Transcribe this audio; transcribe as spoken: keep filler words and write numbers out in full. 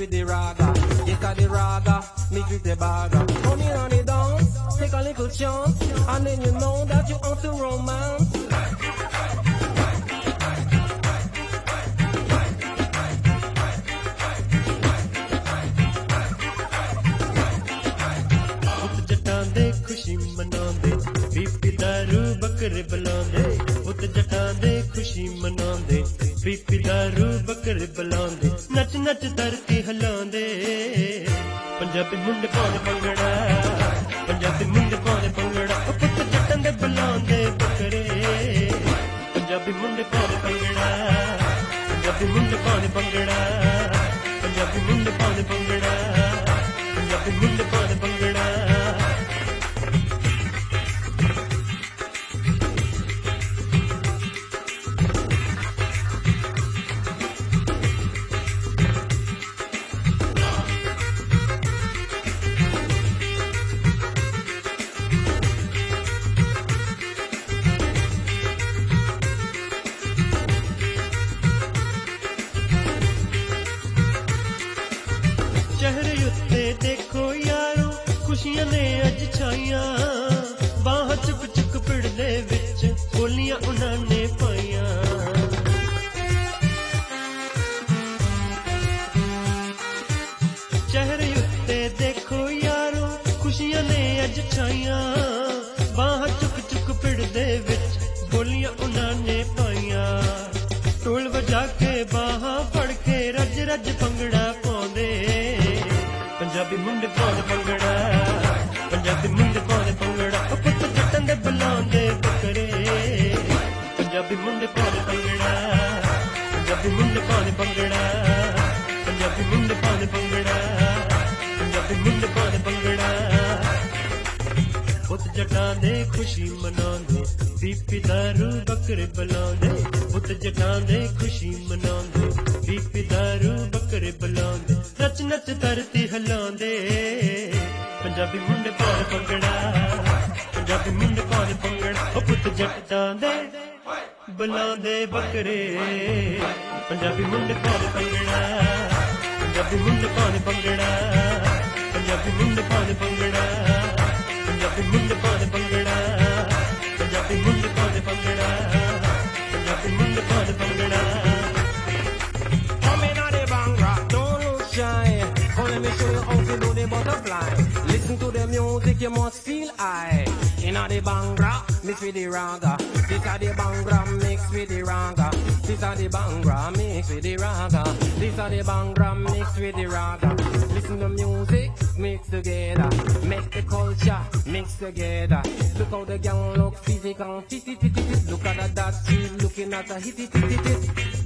with the raga. This a the raga, mix with the baga. Come in on the dance, take a little chance, and then you know that you want to romance. खुशी मनांदे PP दारू बकरे बुलांदे पुत जटां दे खुशी मनांदे PP दारू बकरे बुलांदे नच नच धरती हिलांदे पंजाबी मुंडे पाउंदे भंगड़ा पंजाबी मुंडे पाउंदे भंगड़ा पुत जटां दे बुलांदे बकरे पंजाबी मुंडे पाउंदे भंगड़ा पंजाबी मुंडे पाउंदे भंगड़ा पंजाबी मुंडे पाउंदे भंगड़ा पंजाबी मुंडे पाउंदे भंगड़ा चेहरे उत्ते देखो यारो खुशियां ने अज छाइयां बाह चुक चुक पिड़दे विच बोलियां उन्हां ने पाइयां चेहरे उत्ते देखो यारो खुशियां ने अज छाइयां बाह चुक चुक पिड़दे विच बोलियां उन्हां ने पाइयां ढोल वजा के बाह फड़ के रज रज भंगड़ा पाउंदे पंजाबी मुंडे पाउंदे भंगड़ा पंजाबी मुंडे पाउंदे भंगड़ा पुत जटां दे बुलांदे बकरे पंजाबी मुंडे पाउंदे भंगड़ा पंजाबी मुंडे पाउंदे भंगड़ा पंजाबी मुंडे पाउंदे भंगड़ा पंजाबी मुंडे पाउंदे भंगड़ा पुत जटां दे खुशी मनांदे पीपी दारू बकरे बुलांदे पुत जटां दे खुशी मनांदे पीपी दारू बकरे बुलांदे नच नच धरती हिलांदे पंजाबी मुंडे पाउंदे भंगड़ा पंजाबी मुंडे पाउंदे भंगड़ा ओ पुत जटां दे बुलांदे बकरे पंजाबी मुंडे पाउंदे भंगड़ा पंजाबी मुंडे पाउंदे भंगड़ा पंजाबी मुंडे पाउंदे भंगड़ा पंजाबी मुंडे पाउंदे भंगड़ा पंजाबी मुंडे पाउंदे भंगड़ा पंजाबी मुंडे पाउंदे bhangra Oh, let me show you how to do the butterfly. Listen to the music, you must feel I. Inna the bangra, mix with the raga. This a the bangra, mix with the raga. This a the bangra, mix with the raga. This a the bangra, mix with the raga. Listen to music, mix together. Make the culture mix together. Look how the gang look physical, fit it, it, it. Look at that, that she looking at a hit it, it, it, it.